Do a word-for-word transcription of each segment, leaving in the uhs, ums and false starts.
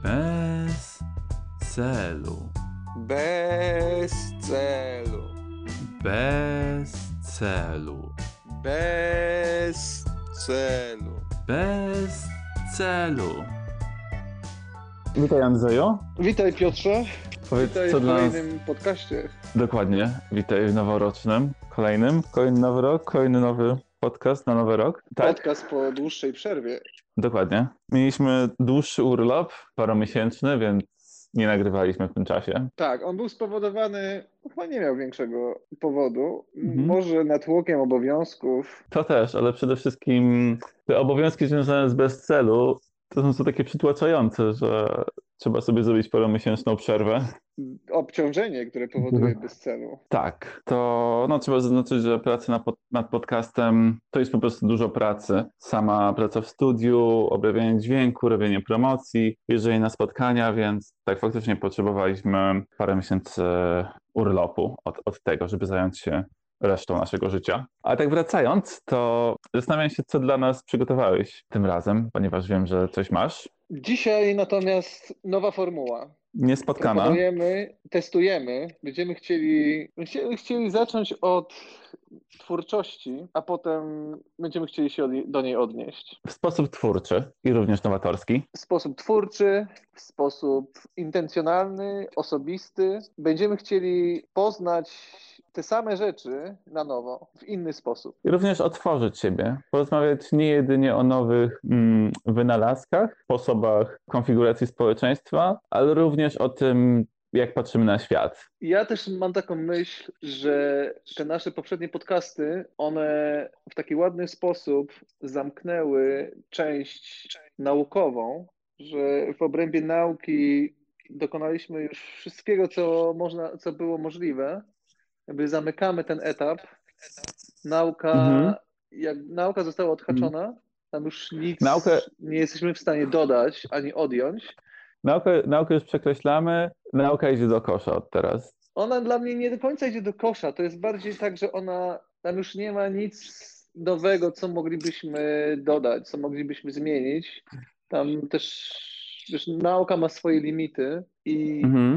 Bez celu. Bez celu. Bez celu. Bez celu. Bez celu. Witaj, Andrzeju. Witaj, Piotrze. Powiedz, Witaj co w dla nas... kolejnym podcaście. Dokładnie. Witaj w noworocznym, kolejnym. Kolejny nowy rok, kolejny nowy podcast na nowy rok. Tak? Podcast po dłuższej przerwie. Dokładnie. Mieliśmy dłuższy urlop, paromiesięczny, więc nie nagrywaliśmy w tym czasie. Tak, on był spowodowany, chyba nie miał większego powodu, Mhm. może natłokiem obowiązków. To też, ale przede wszystkim te obowiązki związane z bez celu to są to takie przytłaczające, że trzeba sobie zrobić paromiesięczną przerwę. Obciążenie, które powoduje bez celu. Tak, to no, trzeba zaznaczyć, że praca na pod, nad podcastem to jest po prostu dużo pracy. Sama praca w studiu, obrabianie dźwięku, robienie promocji, jeżdżenie na spotkania, więc tak faktycznie potrzebowaliśmy parę miesięcy urlopu od, od tego, żeby zająć się resztą naszego życia. Ale tak wracając, to zastanawiam się, co dla nas przygotowałeś tym razem, ponieważ wiem, że coś masz. Dzisiaj natomiast nowa formuła. Niespotkana. Proponujemy, testujemy. Będziemy chcieli, będziemy chcieli zacząć od twórczości, a potem będziemy chcieli się od, do niej odnieść. W sposób twórczy i również nowatorski. W sposób twórczy, w sposób intencjonalny, osobisty. Będziemy chcieli poznać te same rzeczy na nowo, w inny sposób. I również otworzyć siebie, porozmawiać nie jedynie o nowych mm, wynalazkach, sposobach konfiguracji społeczeństwa, ale również o tym, jak patrzymy na świat. Ja też mam taką myśl, że te nasze poprzednie podcasty, one w taki ładny sposób zamknęły część naukową, że w obrębie nauki dokonaliśmy już wszystkiego, co można, co było możliwe. Jakby zamykamy ten etap. Nauka, Mhm. jak nauka została odhaczona, tam już nic Naukę- nie jesteśmy w stanie dodać ani odjąć. Naukę, naukę już przekreślamy, nauka idzie do kosza od teraz. Ona dla mnie nie do końca idzie do kosza. To jest bardziej tak, że ona, tam już nie ma nic nowego, co moglibyśmy dodać, co moglibyśmy zmienić. Tam też, wiesz, nauka ma swoje limity i Mhm.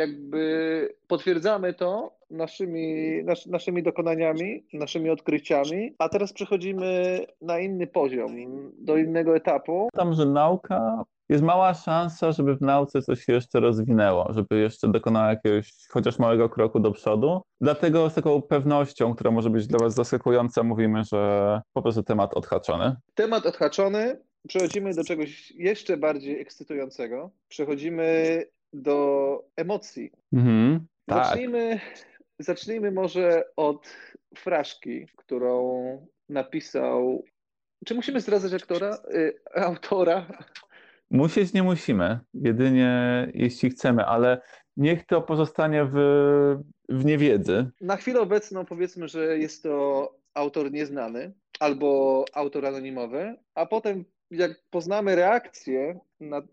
jakby potwierdzamy to naszymi, nas, naszymi dokonaniami, naszymi odkryciami, a teraz przechodzimy na inny poziom, do innego etapu. Tam, że nauka, jest mała szansa, żeby w nauce coś się jeszcze rozwinęło, żeby jeszcze dokonała jakiegoś chociaż małego kroku do przodu. Dlatego z taką pewnością, która może być dla Was zaskakująca, mówimy, że po prostu temat odhaczony. Temat odhaczony, przechodzimy do czegoś jeszcze bardziej ekscytującego. Przechodzimy do emocji. Mhm. Tak. Zacznijmy, zacznijmy może od fraszki, którą napisał. Czy musimy zdradzać aktora, y, autora? Musieć nie musimy, jedynie jeśli chcemy, ale niech to pozostanie w, w niewiedzy. Na chwilę obecną powiedzmy, że jest to autor nieznany albo autor anonimowy, a potem jak poznamy reakcję na,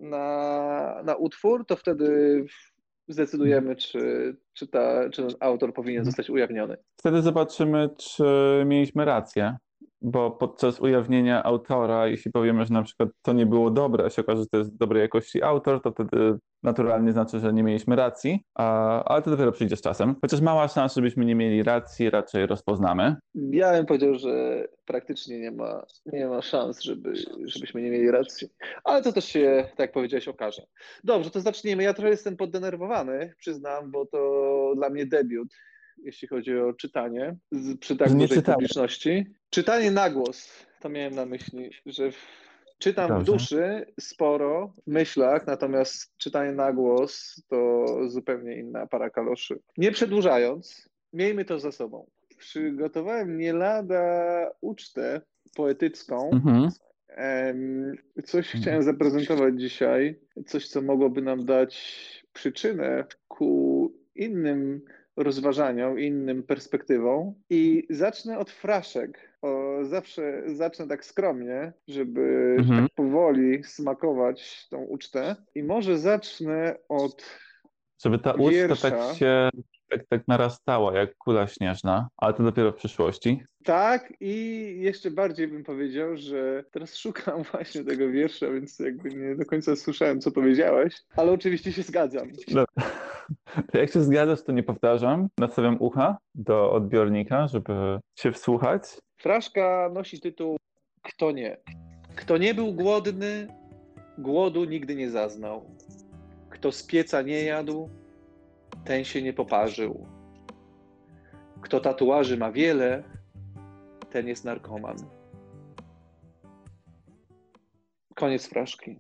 na, na utwór, to wtedy zdecydujemy, czy, czy, ta, czy ten autor powinien zostać ujawniony. Wtedy zobaczymy, czy mieliśmy rację, bo podczas ujawnienia autora, jeśli powiemy, że na przykład to nie było dobre, a się okaże, że to jest dobrej jakości autor, to wtedy naturalnie znaczy, że nie mieliśmy racji, a, ale to dopiero przyjdzie z czasem. Chociaż mała szansa, żebyśmy nie mieli racji, raczej rozpoznamy. Ja bym powiedział, że praktycznie nie ma, nie ma szans, żeby, żebyśmy nie mieli racji. Ale to też się, tak jak powiedziałeś, okaże. Dobrze, to zacznijmy. Ja trochę jestem poddenerwowany, przyznam, bo to dla mnie debiut, jeśli chodzi o czytanie z, przy tak Że nie dużej czytałem. publiczności. Czytanie na głos, to miałem na myśli, że w, czytam w Dobrze. duszy sporo, w myślach, natomiast czytanie na głos to zupełnie inna para kaloszy. Nie przedłużając, miejmy to za sobą. Przygotowałem nie lada ucztę poetycką. Mhm. Em, Coś chciałem zaprezentować dzisiaj, coś, co mogłoby nam dać przyczynę ku innym rozważaniom, innym perspektywom. I zacznę od fraszek. O, zawsze zacznę tak skromnie, żeby że Mhm. tak powoli smakować tą ucztę. I może zacznę od Żeby ta uczta wiersza. tak się tak, tak narastała jak kula śnieżna, ale to dopiero w przyszłości. Tak, i jeszcze bardziej bym powiedział, że teraz szukam właśnie tego wiersza, więc jakby nie do końca słyszałem, co powiedziałeś, ale oczywiście się zgadzam. No. To jak się zgadzasz, to nie powtarzam. Nastawiam ucha do odbiornika, żeby się wsłuchać. Fraszka nosi tytuł Kto nie? Kto nie był głodny, głodu nigdy nie zaznał. Kto z pieca nie jadł, ten się nie poparzył. Kto tatuaży ma wiele, ten jest narkoman. Koniec fraszki.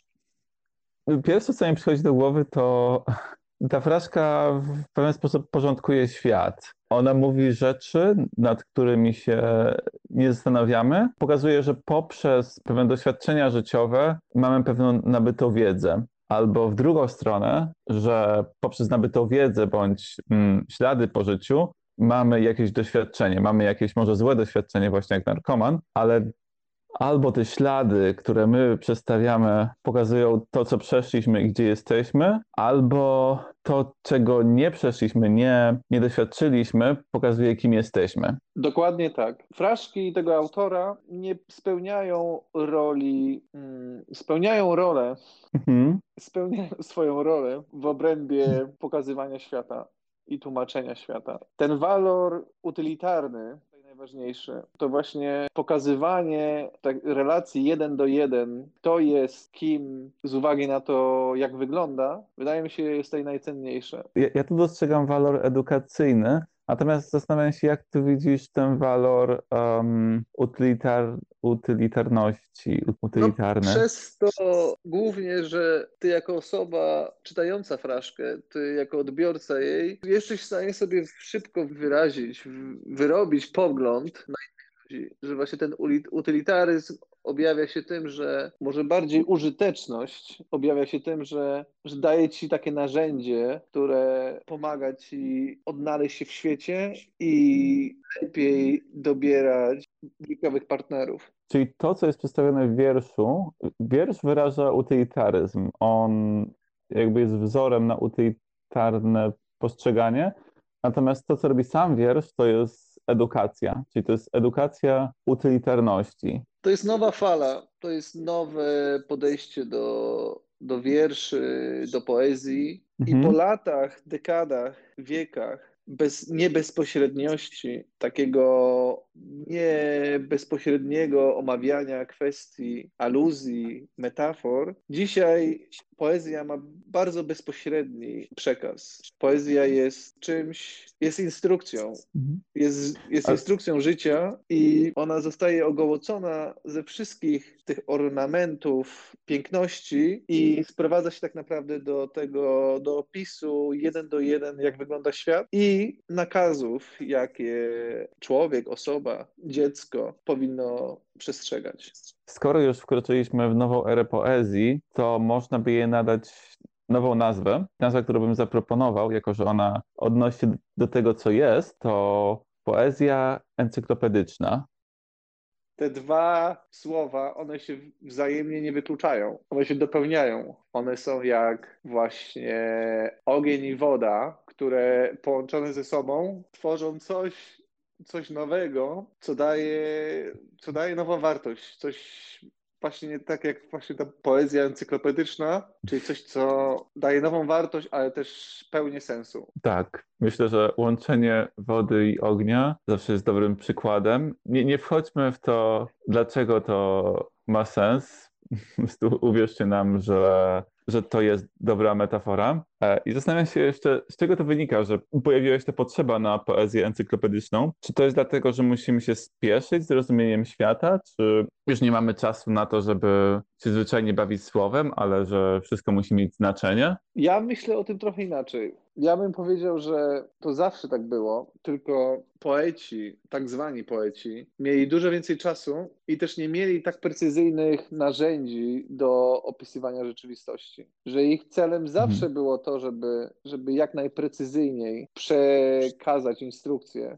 Pierwsze, co mi przychodzi do głowy, to ta fraszka w pewien sposób porządkuje świat. Ona mówi rzeczy, nad którymi się nie zastanawiamy. Pokazuje, że poprzez pewne doświadczenia życiowe mamy pewną nabytą wiedzę. Albo w drugą stronę, że poprzez nabytą wiedzę bądź mm, ślady po życiu mamy jakieś doświadczenie, mamy jakieś może złe doświadczenie właśnie jak narkoman, ale albo te ślady, które my przedstawiamy, pokazują to, co przeszliśmy i gdzie jesteśmy, albo to, czego nie przeszliśmy, nie, nie doświadczyliśmy, pokazuje, kim jesteśmy. Dokładnie tak. Fraszki tego autora nie spełniają roli, mm, spełniają rolę, Mhm. spełniają swoją rolę w obrębie pokazywania świata i tłumaczenia świata. Ten walor utylitarny, najważniejszy, to właśnie pokazywanie tak, relacji jeden do jeden, kto jest kim, z uwagi na to, jak wygląda, wydaje mi się, jest tutaj najcenniejsze. Ja, ja tu dostrzegam walor edukacyjny, natomiast zastanawiam się, jak ty widzisz ten walor um, utylitar, utylitarności, No, utylitarny. przez to głównie, że ty jako osoba czytająca fraszkę, ty jako odbiorca jej, jesteś w stanie sobie szybko wyrazić, w- wyrobić pogląd na innych ludzi, że właśnie ten uli- utylitaryzm objawia się tym, że może bardziej użyteczność objawia się tym, że, że daje ci takie narzędzie, które pomaga ci odnaleźć się w świecie i lepiej dobierać bliskowych partnerów. Czyli to, co jest przedstawione w wierszu, wiersz wyraża utylitaryzm. On jakby jest wzorem na utylitarne postrzeganie, natomiast to, co robi sam wiersz, to jest edukacja, czyli to jest edukacja utylitarności. To jest nowa fala, to jest nowe podejście do, do wierszy, do poezji. I po Mhm. latach, dekadach, wiekach bez, niebezpośredniości, takiego nie bezpośredniego omawiania kwestii, aluzji, metafor, dzisiaj poezja ma bardzo bezpośredni przekaz. Poezja jest czymś, jest instrukcją, Mhm. jest, jest A- instrukcją życia i ona zostaje ogołocona ze wszystkich tych ornamentów, piękności i sprowadza się tak naprawdę do tego, do opisu jeden do jeden, jak wygląda świat i nakazów, jakie człowiek, osoba, dziecko powinno przestrzegać. Skoro już wkroczyliśmy w nową erę poezji, to można by jej nadać nową nazwę. Nazwę, którą bym zaproponował, jako że ona odnosi się do tego, co jest, to poezja encyklopedyczna. Te dwa słowa, one się wzajemnie nie wykluczają, one się dopełniają. One są jak właśnie ogień i woda, które połączone ze sobą tworzą coś, coś nowego, co daje, co daje nową wartość, coś właśnie tak jak właśnie ta poezja encyklopedyczna, czyli coś, co daje nową wartość, ale też pełnię sensu. Tak, myślę, że łączenie wody i ognia zawsze jest dobrym przykładem. Nie, nie wchodźmy w to, dlaczego to ma sens. Po prostu uwierzcie nam, że, że to jest dobra metafora. E, I zastanawiam się jeszcze, z czego to wynika, że pojawiła się ta potrzeba na poezję encyklopedyczną. Czy to jest dlatego, że musimy się spieszyć z rozumieniem świata, czy już nie mamy czasu na to, żeby się zwyczajnie bawić słowem, ale że wszystko musi mieć znaczenie? Ja myślę o tym trochę inaczej. Ja bym powiedział, że to zawsze tak było, tylko poeci, tak zwani poeci, mieli dużo więcej czasu i też nie mieli tak precyzyjnych narzędzi do opisywania rzeczywistości. Że ich celem zawsze było to, żeby, żeby jak najprecyzyjniej przekazać instrukcję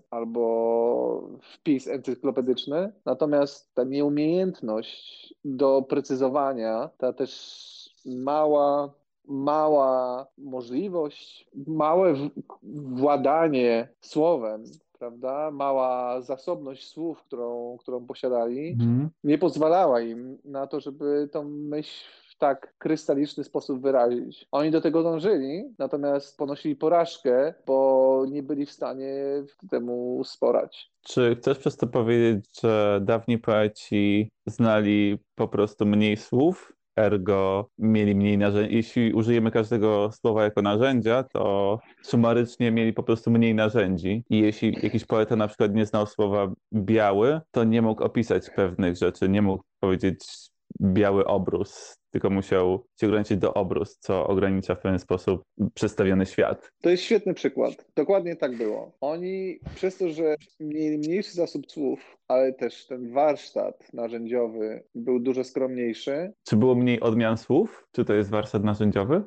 albo wpis encyklopedyczny, natomiast ta nieumiejętność do precyzowania, ta też mała mała możliwość, małe w- władanie słowem, prawda? Mała zasobność słów, którą, którą posiadali, Mhm. nie pozwalała im na to, żeby tą myśl w tak krystaliczny sposób wyrazić. Oni do tego dążyli, natomiast ponosili porażkę, bo nie byli w stanie temu sporać. Czy chcesz przez to powiedzieć, że dawni poeci znali po prostu mniej słów, ergo mieli mniej narzędzi? Jeśli użyjemy każdego słowa jako narzędzia, to sumarycznie mieli po prostu mniej narzędzi. I jeśli jakiś poeta na przykład nie znał słowa biały, to nie mógł opisać pewnych rzeczy, nie mógł powiedzieć biały obrus, tylko musiał się ograniczyć do obrus, co ogranicza w pewien sposób przedstawiony świat. To jest świetny przykład. Dokładnie tak było. Oni przez to, że mieli mniejszy zasób słów, ale też ten warsztat narzędziowy był dużo skromniejszy. Czy było mniej odmian słów? Czy to jest warsztat narzędziowy?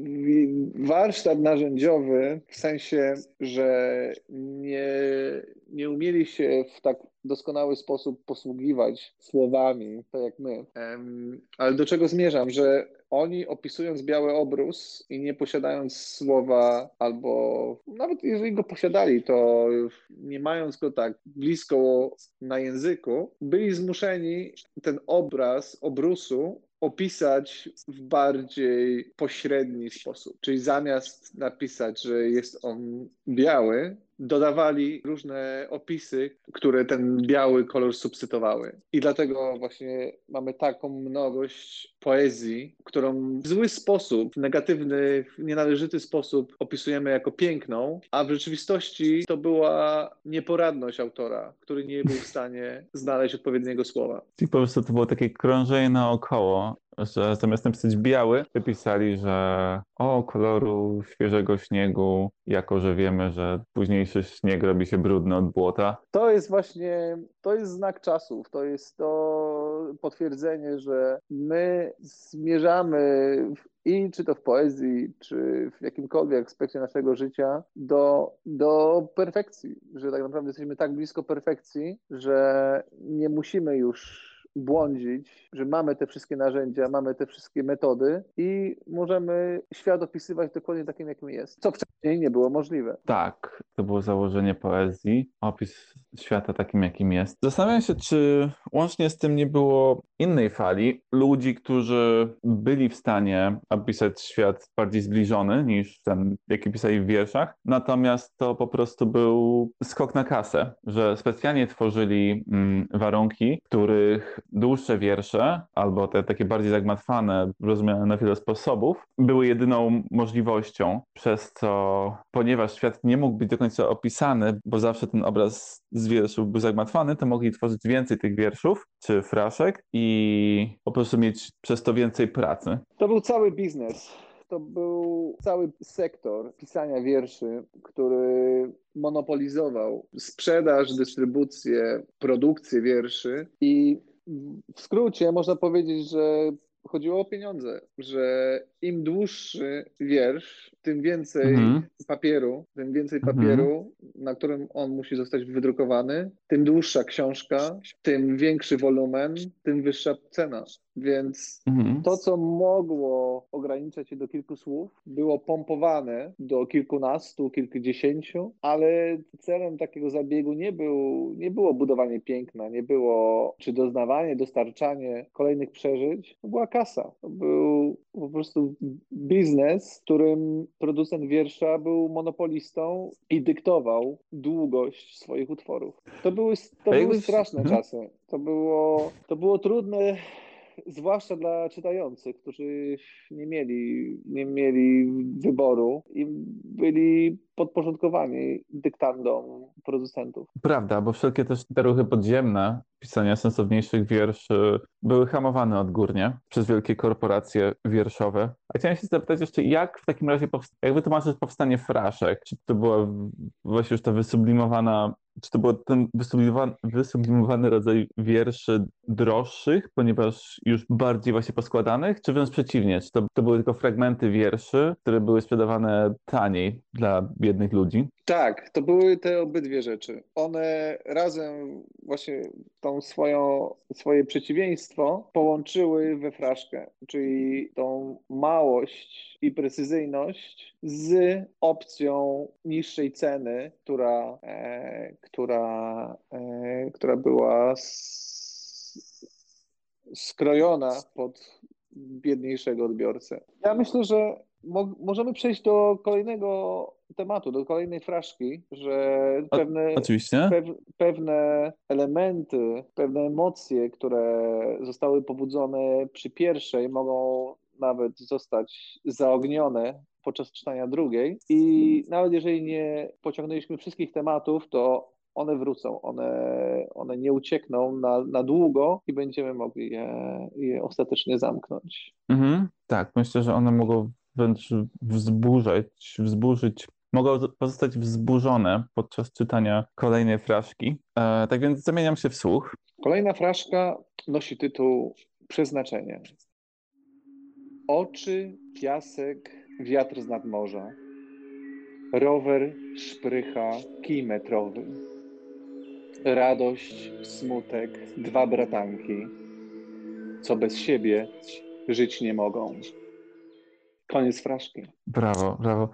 Warsztat narzędziowy w sensie, że nie, nie umieli się w tak doskonały sposób posługiwać słowami, tak jak my. Em, Ale do czego zmierzam? Że oni opisując biały obrus i nie posiadając słowa, albo nawet jeżeli go posiadali, to nie mając go tak blisko na języku, byli zmuszeni ten obraz obrusu opisać w bardziej pośredni sposób. Czyli zamiast napisać, że jest on biały, dodawali różne opisy, które ten biały kolor substytuowały. I dlatego właśnie mamy taką mnogość poezji, którą w zły sposób, w negatywny, w nienależyty sposób opisujemy jako piękną, a w rzeczywistości to była nieporadność autora, który nie był w stanie znaleźć odpowiedniego słowa. I po prostu to było takie krążenie naokoło, że zamiast napisać biały, wypisali, że o koloru świeżego śniegu, jako że wiemy, że późniejszy śnieg robi się brudny od błota. To jest właśnie, to jest znak czasów, to jest to potwierdzenie, że my zmierzamy w, i czy to w poezji, czy w jakimkolwiek aspekcie naszego życia do, do perfekcji, że tak naprawdę jesteśmy tak blisko perfekcji, że nie musimy już błądzić, że mamy te wszystkie narzędzia, mamy te wszystkie metody i możemy świat opisywać dokładnie takim, jakim jest, co wcześniej nie było możliwe. Tak, to było założenie poezji, opis świata takim, jakim jest. Zastanawiam się, czy łącznie z tym nie było innej fali ludzi, którzy byli w stanie opisać świat bardziej zbliżony niż ten, jaki pisali w wierszach, natomiast to po prostu był skok na kasę, że specjalnie tworzyli mm, warunki, w których dłuższe wiersze, albo te takie bardziej zagmatwane, rozumiane na wiele sposobów, były jedyną możliwością, przez co, ponieważ świat nie mógł być do końca opisany, bo zawsze ten obraz z wierszów był zagmatwany, to mogli tworzyć więcej tych wierszów czy fraszek i po prostu mieć przez to więcej pracy. To był cały biznes. To był cały sektor pisania wierszy, który monopolizował sprzedaż, dystrybucję, produkcję wierszy i w skrócie można powiedzieć, że chodziło o pieniądze, że im dłuższy wiersz, tym więcej Mhm, papieru, tym więcej mhm, papieru, na którym on musi zostać wydrukowany, tym dłuższa książka, tym większy wolumen, tym wyższa cena. Więc mhm. to, co mogło ograniczać się do kilku słów, było pompowane do kilkunastu, kilkudziesięciu, ale celem takiego zabiegu nie, był, nie było budowanie piękna, nie było czy doznawanie, dostarczanie kolejnych przeżyć. To była kasa. To był po prostu biznes, w którym producent wiersza był monopolistą i dyktował długość swoich utworów. To były, to A były jakbyś... straszne Mhm. czasy. To było, to było trudne, zwłaszcza dla czytających, którzy nie mieli, nie mieli wyboru i byli podporządkowani dyktandom producentów. Prawda, bo wszelkie też te ruchy podziemne pisania sensowniejszych wierszy były hamowane odgórnie przez wielkie korporacje wierszowe. A chciałem się zapytać jeszcze, jak w takim razie, powst- jak wytłumaczysz powstanie fraszek? Czy to była w- właśnie już ta wysublimowana, czy to był ten wysublimowany, wysublimowany rodzaj wierszy droższych, ponieważ już bardziej właśnie poskładanych, czy wręcz przeciwnie, czy to, to były tylko fragmenty wierszy, które były sprzedawane taniej dla biednych ludzi? Tak, to były te obydwie rzeczy. One razem właśnie tą swoją, swoje przeciwieństwo połączyły we fraszkę, czyli tą małość i precyzyjność z opcją niższej ceny, która, e, która, e, która była s- skrojona pod biedniejszego odbiorcę. Ja myślę, że mo- możemy przejść do kolejnego tematu, do kolejnej fraszki, że O, pewne, oczywiście. pew, pewne elementy, pewne emocje, które zostały pobudzone przy pierwszej, mogą nawet zostać zaognione podczas czytania drugiej. I nawet jeżeli nie pociągnęliśmy wszystkich tematów, to one wrócą, one, one nie uciekną na, na długo i będziemy mogli je, je ostatecznie zamknąć. Mhm, tak, myślę, że one mogą wręcz wzburzać, wzburzyć, mogą pozostać wzburzone podczas czytania kolejnej fraszki. E, tak więc zamieniam się w słuch. Kolejna fraszka nosi tytuł Przeznaczenie. Oczy, piasek, wiatr z nadmorza. Rower, szprycha, kij metrowy. Radość, smutek, dwa bratanki, co bez siebie żyć nie mogą. Koniec fraszki. Brawo, brawo.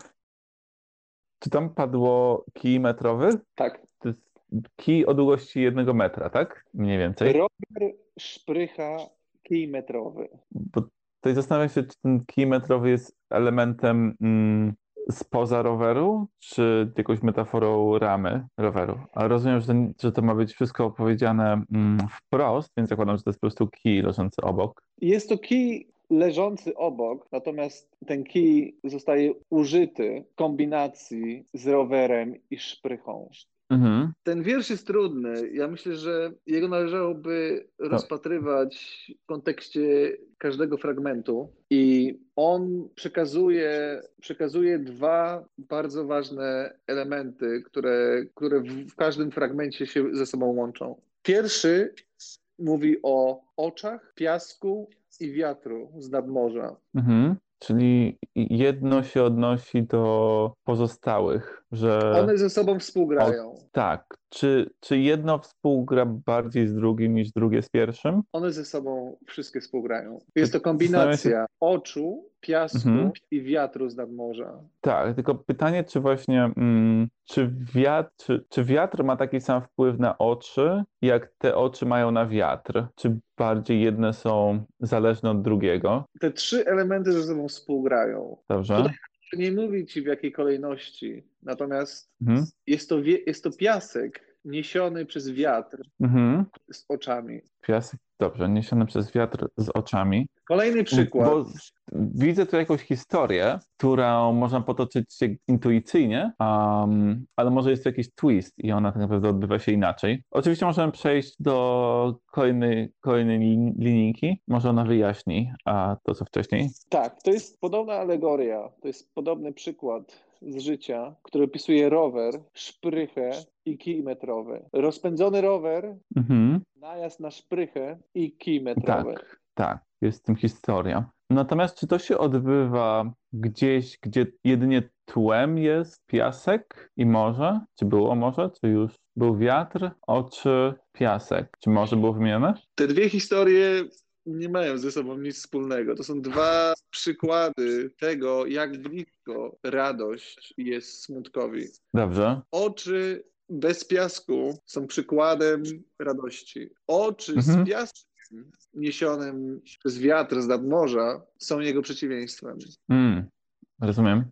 Czy tam padło kij metrowy? Tak. To jest kij o długości jednego metra, tak? Mniej więcej. Rower, szprycha, kij metrowy. Bo tutaj zastanawiam się, czy ten kij metrowy jest elementem mm, spoza roweru, czy jakąś metaforą ramy roweru. Ale rozumiem, że, ten, że to ma być wszystko opowiedziane mm, wprost, więc zakładam, że to jest po prostu kij leżący obok. Jest to kij leżący obok, natomiast ten kij zostaje użyty w kombinacji z rowerem i szprychą. Mhm. Ten wiersz jest trudny. Ja myślę, że jego należałoby No, rozpatrywać w kontekście każdego fragmentu i on przekazuje, przekazuje dwa bardzo ważne elementy, które, które w, w każdym fragmencie się ze sobą łączą. Pierwszy mówi o oczach, piasku i wiatru z nadmorza. mhm. Czyli jedno się odnosi do pozostałych, że One ze sobą o, współgrają. tak, czy, czy jedno współgra bardziej z drugim niż drugie z pierwszym? One ze sobą wszystkie współgrają. Jest to Zastanawiam się, kombinacja oczu, mhm. piasku i wiatru z nadmorza. Tak, tylko pytanie, czy właśnie, mm, czy wiatr, czy, czy wiatr ma taki sam wpływ na oczy, jak te oczy mają na wiatr? Czy bardziej jedne są zależne od drugiego? Te trzy elementy ze sobą współgrają. Dobrze? Tutaj nie mówi ci w jakiej kolejności, natomiast Mhm. jest to, wie- jest to piasek niesiony przez wiatr Mhm. z oczami. Piasek, dobrze, niesiony przez wiatr z oczami. Kolejny przykład. Bo widzę tu jakąś historię, którą można potoczyć się intuicyjnie, um, ale może jest tu jakiś twist i ona tak naprawdę odbywa się inaczej. Oczywiście możemy przejść do kolejnej, kolejnej lin- linijki. Może ona wyjaśni a to, co wcześniej. Tak, to jest podobna alegoria, to jest podobny przykład z życia, który opisuje rower, szprychę i kij metrowy. Rozpędzony rower, Mhm. najazd na szprychę i kij metrowy. Tak, tak, jest w tym historia. Natomiast czy to się odbywa gdzieś, gdzie jedynie tłem jest piasek i morze? Czy było morze? Czy już był wiatr, oczy, piasek? Czy morze było wymienione? Te dwie historie nie mają ze sobą nic wspólnego. To są dwa przykłady tego, jak blisko radość jest smutkowi. Dobrze. Oczy bez piasku są przykładem radości. Oczy z Mhm. piaskiem niesionym przez wiatr z nadmorza są jego przeciwieństwem. Mm, rozumiem.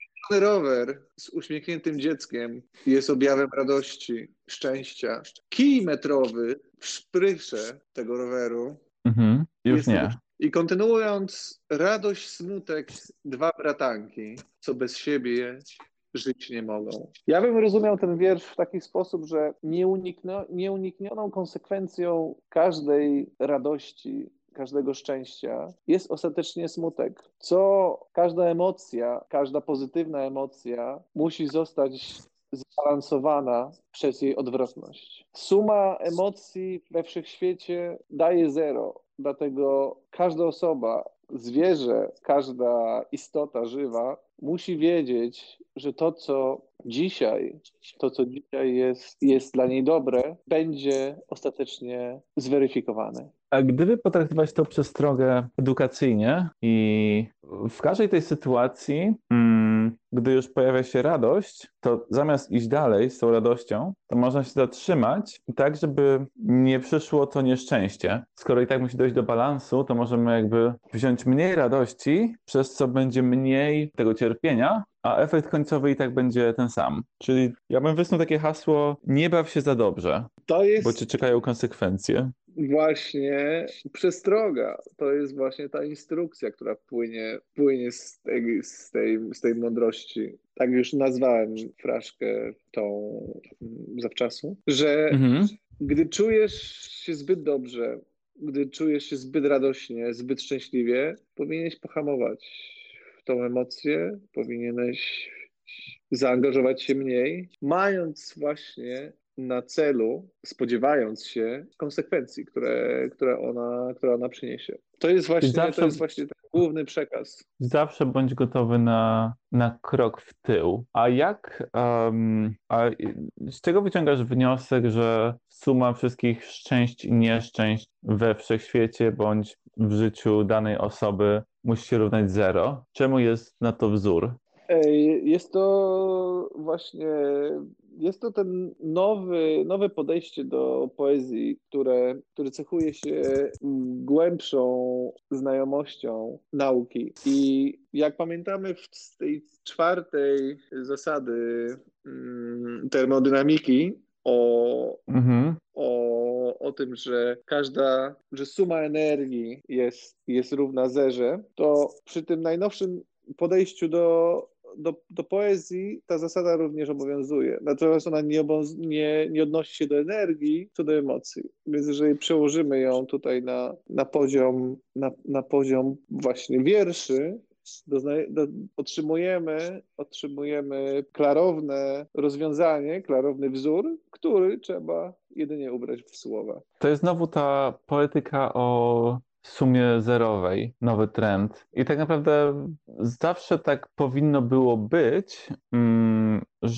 Rower z uśmiechniętym dzieckiem jest objawem radości, szczęścia. Kij metrowy w szprysze tego roweru Mhm. Już jest tego. nie. I kontynuując, radość, smutek, dwa bratanki, co bez siebie żyć nie mogą. Ja bym rozumiał ten wiersz w taki sposób, że nieunikno, nieuniknioną konsekwencją każdej radości, każdego szczęścia jest ostatecznie smutek. Co każda emocja, każda pozytywna emocja musi zostać zbalansowana przez jej odwrotność. Suma emocji we wszechświecie daje zero. Dlatego każda osoba zwierzę, każda istota żywa musi wiedzieć, że to, co dzisiaj, to, co dzisiaj jest, jest dla niej dobre, będzie ostatecznie zweryfikowane. A gdyby potraktować to przestrogę edukacyjnie i w każdej tej sytuacji, mm, gdy już pojawia się radość, to zamiast iść dalej z tą radością, to można się zatrzymać i tak, żeby nie przyszło to nieszczęście. Skoro i tak musi dojść do balansu, to możemy jakby wziąć mniej radości, przez co będzie mniej tego cierpienia, a efekt końcowy i tak będzie ten sam. Czyli ja bym wysnuł takie hasło: nie baw się za dobrze, To bo jest cię czekają konsekwencje. właśnie przestroga. To jest właśnie ta instrukcja, która płynie, płynie z tej, z tej, z tej mądrości. Tak już nazwałem fraszkę tą mm, zawczasu, że Mhm. gdy czujesz się zbyt dobrze, gdy czujesz się zbyt radośnie, zbyt szczęśliwie, powinieneś pohamować w tą emocję, powinieneś zaangażować się mniej, mając właśnie na celu, spodziewając się konsekwencji, które, które ona, które ona przyniesie. To jest Czyli właśnie, to zawsze, jest właśnie ten główny przekaz. zawsze bądź gotowy na, na krok w tył. A jak, em, a z czego wyciągasz wniosek, że suma wszystkich szczęść i nieszczęść we wszechświecie bądź w życiu danej osoby musi się równać zero? Czemu jest na to wzór? Ej, Jest to właśnie, jest to ten nowy, nowe podejście do poezji, które, które cechuje się głębszą znajomością nauki. I jak pamiętamy w- z tej czwartej zasady mm, termodynamiki o, Mhm. o, o tym, że każda, że suma energii jest, jest równa zerze, to przy tym najnowszym podejściu do, do, do poezji ta zasada również obowiązuje. Natomiast ona nie, oboz, nie, nie odnosi się do energii, co do emocji. Więc jeżeli przełożymy ją tutaj na, na, poziom, na, na poziom właśnie wierszy, dozna, do, otrzymujemy, otrzymujemy klarowne rozwiązanie, klarowny wzór, który trzeba jedynie ubrać w słowa. To jest znowu ta poetyka o sumie zerowej, nowy trend. I tak naprawdę zawsze tak powinno było być, mm,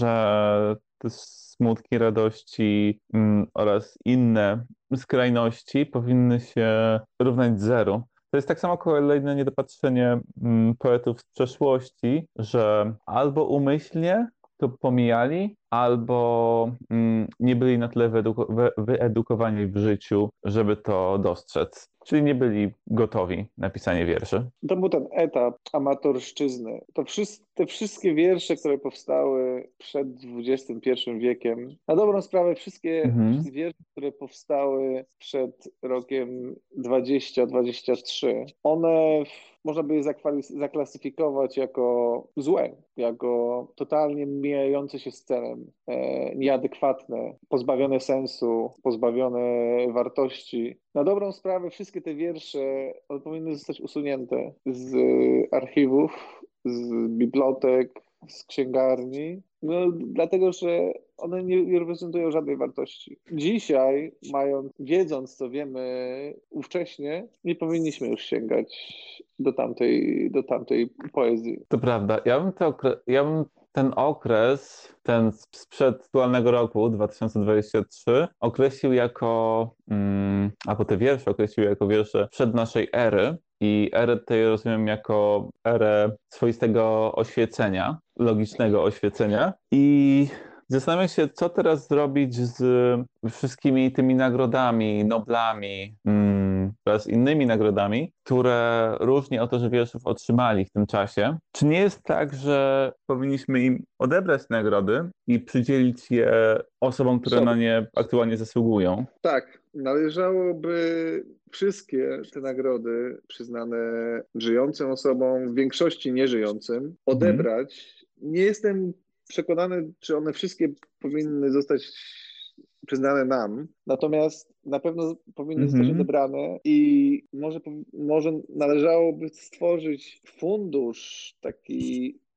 że te smutki, radości, mm, oraz inne skrajności powinny się równać zeru. To jest tak samo kolejne niedopatrzenie mm, poetów z przeszłości, że albo umyślnie to pomijali, albo mm, nie byli na tyle wyeduko- wy- wyedukowani w życiu, żeby to dostrzec. Czyli nie byli gotowi na pisanie wierszy. To był ten etap amatorszczyzny. To wszys- te wszystkie wiersze, które powstały przed dwudziestym pierwszym wiekiem, na dobrą sprawę wszystkie Mhm. wiersze, które powstały przed rokiem dwudziestym dwudziestym trzecim, one w, można by je zakwali- zaklasyfikować jako złe, jako totalnie mijające się z celem, e, nieadekwatne, pozbawione sensu, pozbawione wartości. Na dobrą sprawę wszystkie te wiersze one powinny zostać usunięte z archiwów, z bibliotek, z księgarni, no, dlatego że one nie, nie reprezentują żadnej wartości. Dzisiaj, mając, wiedząc, co wiemy ówcześnie, nie powinniśmy już sięgać do tamtej, do tamtej poezji. To prawda. Ja bym, te okre- ja bym ten okres, ten sprzed aktualnego roku, dwa tysiące dwudziesty trzeci, określił jako, mm, albo te wiersze określił jako wiersze przed naszej ery. I erę tej rozumiem jako erę swoistego oświecenia, logicznego oświecenia. I zastanawiam się, co teraz zrobić z wszystkimi tymi nagrodami, Noblami, mm, oraz innymi nagrodami, które różni autorzy wierszów otrzymali w tym czasie. Czy nie jest tak, że powinniśmy im odebrać nagrody i przydzielić je osobom, które na Sobie. nie aktualnie zasługują? Tak, należałoby wszystkie te nagrody przyznane żyjącym osobom, w większości nieżyjącym, odebrać. Nie jestem przekonany, czy one wszystkie powinny zostać przyznane nam, natomiast na pewno powinny zostać Mhm. odebrane i może, powi- może należałoby stworzyć fundusz taki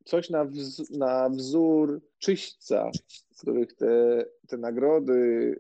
coś na, wz- na wzór czyśćca, w których te, te nagrody,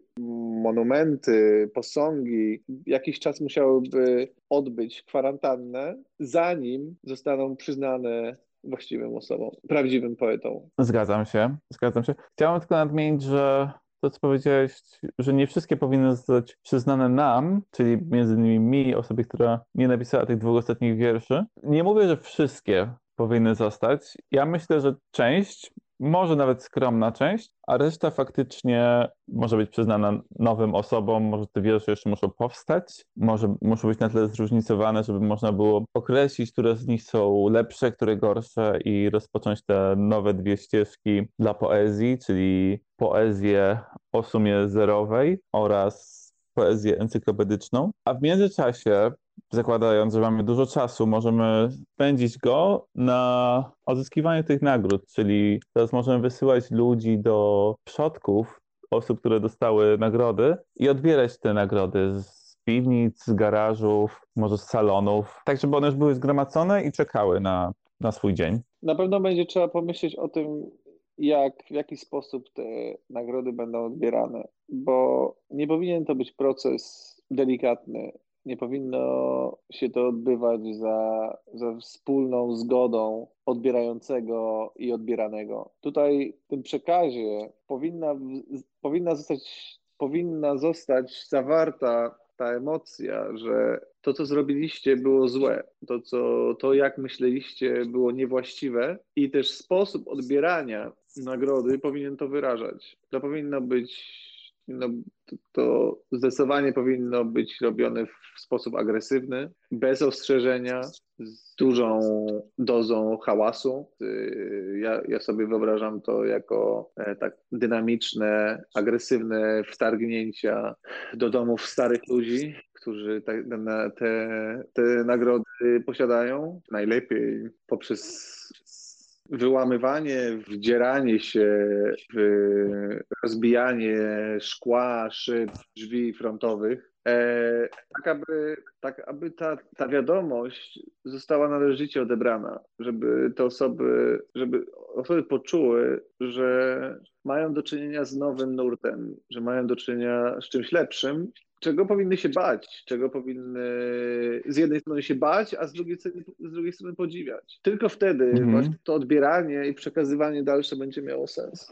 monumenty, posągi jakiś czas musiałyby odbyć kwarantannę, zanim zostaną przyznane właściwym osobom, prawdziwym poetom. Zgadzam się, zgadzam się. Chciałem tylko nadmienić, że to, co powiedziałeś, że nie wszystkie powinny zostać przyznane nam, czyli między innymi mi, osobie, która nie napisała tych dwóch ostatnich wierszy. Nie mówię, że wszystkie powinny zostać. Ja myślę, że część, może nawet skromna część, a reszta faktycznie może być przyznana nowym osobom, może te wiersze jeszcze muszą powstać, może muszą być na tyle zróżnicowane, żeby można było określić, które z nich są lepsze, które gorsze i rozpocząć te nowe dwie ścieżki dla poezji, czyli poezję o sumie zerowej oraz poezję encyklopedyczną. A w międzyczasie, zakładając, że mamy dużo czasu, możemy spędzić go na odzyskiwaniu tych nagród, czyli teraz możemy wysyłać ludzi do przodków osób, które dostały nagrody i odbierać te nagrody z piwnic, z garażów, może z salonów, tak żeby one już były zgromadzone i czekały na, na swój dzień. Na pewno będzie trzeba pomyśleć o tym, jak, w jaki sposób te nagrody będą odbierane, bo nie powinien to być proces delikatny. Nie powinno się to odbywać za, za wspólną zgodą odbierającego i odbieranego. Tutaj w tym przekazie powinna, powinna zostać, powinna zostać zawarta ta emocja, że to, co zrobiliście, było złe, to, co, to jak myśleliście, było niewłaściwe i też sposób odbierania nagrody powinien to wyrażać. To powinno być, no, to, to zdecydowanie powinno być robione w sposób agresywny, bez ostrzeżenia, z dużą dozą hałasu. Ja, ja sobie wyobrażam to jako e, tak dynamiczne, agresywne wtargnięcia do domów starych ludzi, którzy te, te, te nagrody posiadają. Najlepiej poprzez wyłamywanie, wdzieranie się, rozbijanie szkła, szyb, drzwi frontowych, e, tak aby, tak aby ta, ta wiadomość została należycie odebrana, żeby te osoby, żeby osoby poczuły, że mają do czynienia z nowym nurtem, że mają do czynienia z czymś lepszym, czego powinny się bać, czego powinny z jednej strony się bać, a z drugiej strony, z drugiej strony podziwiać. Tylko wtedy Mhm. właśnie to odbieranie i przekazywanie dalsze będzie miało sens.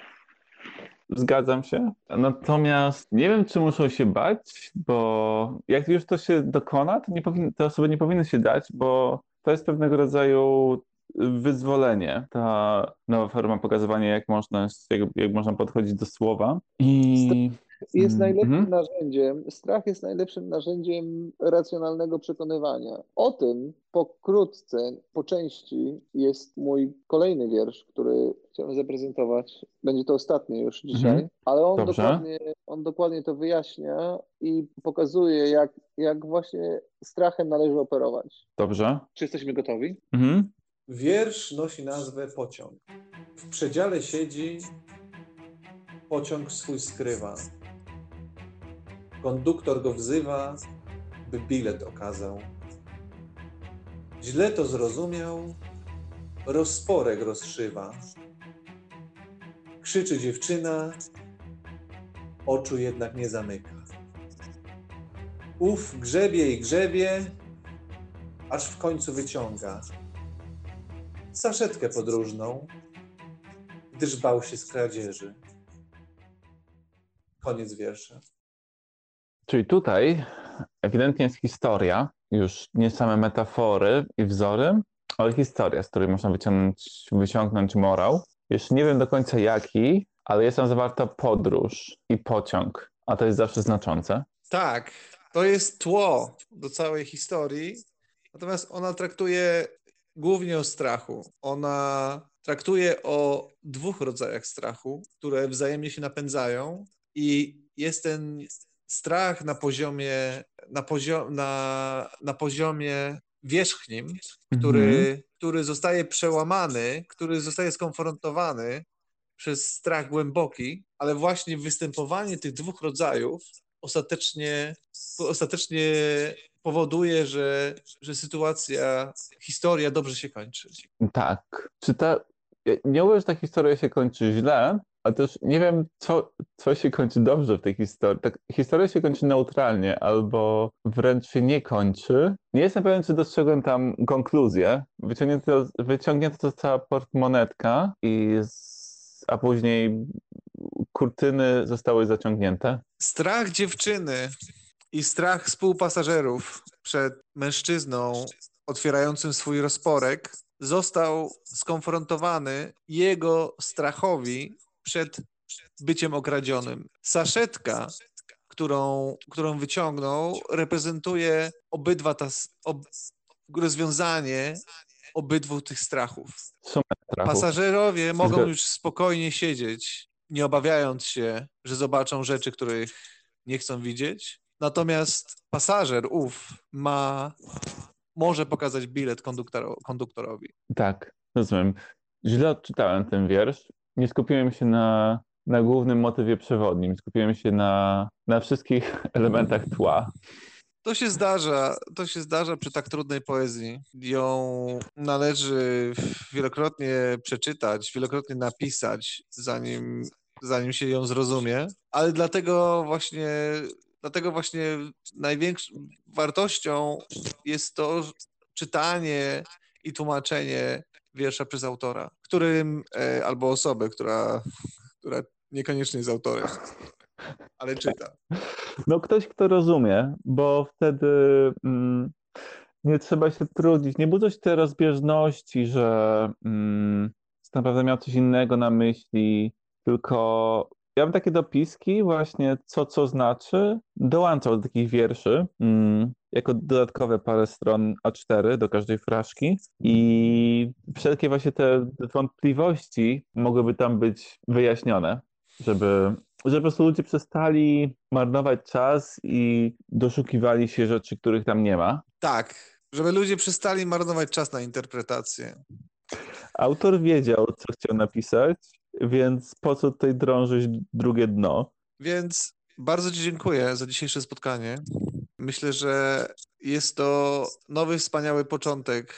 Zgadzam się. Natomiast nie wiem, czy muszą się bać, bo jak już to się dokona, to nie powin, te osoby nie powinny się dać, bo to jest pewnego rodzaju wyzwolenie. Ta nowa forma pokazywania, jak można, jak, jak można podchodzić do słowa. I Jest najlepszym mhm. narzędziem, strach jest najlepszym narzędziem racjonalnego przekonywania. O tym pokrótce, po części jest mój kolejny wiersz, który chciałem zaprezentować. Będzie to ostatni już dzisiaj, Mhm. ale on Dobrze. dokładnie, on dokładnie to wyjaśnia i pokazuje, jak, jak właśnie strachem należy operować. Dobrze. Czy jesteśmy gotowi? Mhm. Wiersz nosi nazwę Pociąg. W przedziale siedzi, pociąg swój skrywa. Konduktor go wzywa, by bilet okazał. Źle to zrozumiał, rozporek rozszywa. Krzyczy dziewczyna, oczu jednak nie zamyka. Ów grzebie i grzebie, aż w końcu wyciąga saszetkę podróżną, gdyż bał się z kradzieży. Koniec wiersza. Czyli tutaj ewidentnie jest historia, już nie same metafory i wzory, ale historia, z której można wyciągnąć, wyciągnąć morał. Jeszcze nie wiem do końca jaki, ale jest tam zawarta podróż i pociąg, a to jest zawsze znaczące. Tak, to jest tło do całej historii, natomiast ona traktuje głównie o strachu. Ona traktuje o dwóch rodzajach strachu, które wzajemnie się napędzają i jest ten strach na poziomie, na poziom, na, na poziomie wierzchnim, który, Mhm. który zostaje przełamany, który zostaje skonfrontowany przez strach głęboki, ale właśnie występowanie tych dwóch rodzajów ostatecznie, ostatecznie powoduje, że, że sytuacja, historia dobrze się kończy. Tak. Czy ta... ja nie mówię, że ta historia się kończy źle, ale też nie wiem, co, co się kończy dobrze w tej historii. Tak, historia się kończy neutralnie, albo wręcz się nie kończy. Nie jestem pewien, czy dostrzegłem tam konkluzję. Wyciągnięto, wyciągnięto została portmonetka, i z, a później kurtyny zostały zaciągnięte. Strach dziewczyny i strach współpasażerów przed mężczyzną otwierającym swój rozporek został skonfrontowany jego strachowi przed byciem okradzionym. Saszetka, którą, którą wyciągnął, reprezentuje obydwa ta, ob, rozwiązanie obydwu tych strachów. Sumę strachów. Pasażerowie mogą Zga- już spokojnie siedzieć, nie obawiając się, że zobaczą rzeczy, których nie chcą widzieć. Natomiast pasażer ów ma, może pokazać bilet konduktoro, konduktorowi. Tak, rozumiem. Źle odczytałem ten wiersz. Nie skupiłem się na, na głównym motywie przewodnim. Skupiłem się na, na wszystkich elementach tła. To się zdarza, to się zdarza przy tak trudnej poezji. Ją należy wielokrotnie przeczytać, wielokrotnie napisać, zanim, zanim się ją zrozumie, ale dlatego właśnie, dlatego właśnie największą wartością jest to czytanie i tłumaczenie wiersza przez autora, którym, e, albo osobę, która, która niekoniecznie jest autorem, ale czyta. No ktoś, kto rozumie, bo wtedy mm, nie trzeba się trudzić, nie budzą się te rozbieżności, że mm, tak naprawdę miał coś innego na myśli, tylko ja bym takie dopiski właśnie, co co znaczy, dołączał do takich wierszy, mm, jako dodatkowe parę stron A cztery do każdej fraszki, i wszelkie właśnie te wątpliwości mogłyby tam być wyjaśnione, żeby, żeby po prostu ludzie przestali marnować czas i doszukiwali się rzeczy, których tam nie ma. Tak, żeby ludzie przestali marnować czas na interpretację. Autor wiedział, co chciał napisać, więc po co tutaj drążyć drugie dno? Więc bardzo Ci dziękuję za dzisiejsze spotkanie. Myślę, że jest to nowy, wspaniały początek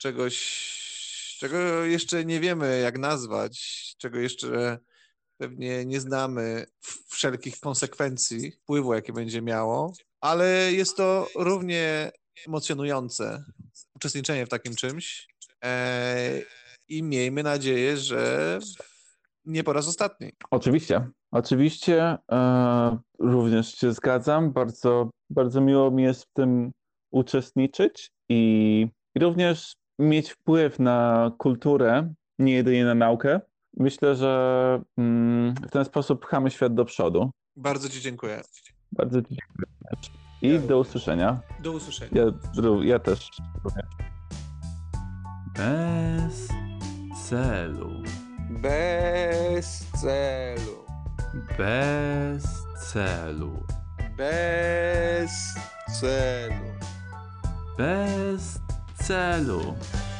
czegoś, czego jeszcze nie wiemy, jak nazwać, czego jeszcze pewnie nie znamy wszelkich konsekwencji, wpływu, jakie będzie miało, ale jest to równie emocjonujące uczestniczenie w takim czymś e, i miejmy nadzieję, że nie po raz ostatni. Oczywiście, oczywiście, e, również się zgadzam. Bardzo, bardzo miło mi jest w tym uczestniczyć i, i również mieć wpływ na kulturę, nie jedynie na naukę. Myślę, że mm, w ten sposób pchamy świat do przodu. Bardzo Ci dziękuję. Bardzo Ci dziękuję. I Ja do również. usłyszenia. Do usłyszenia. Ja, ja też. Bez celu. Bez celu. Bez celu. Bez celu. Bez celu.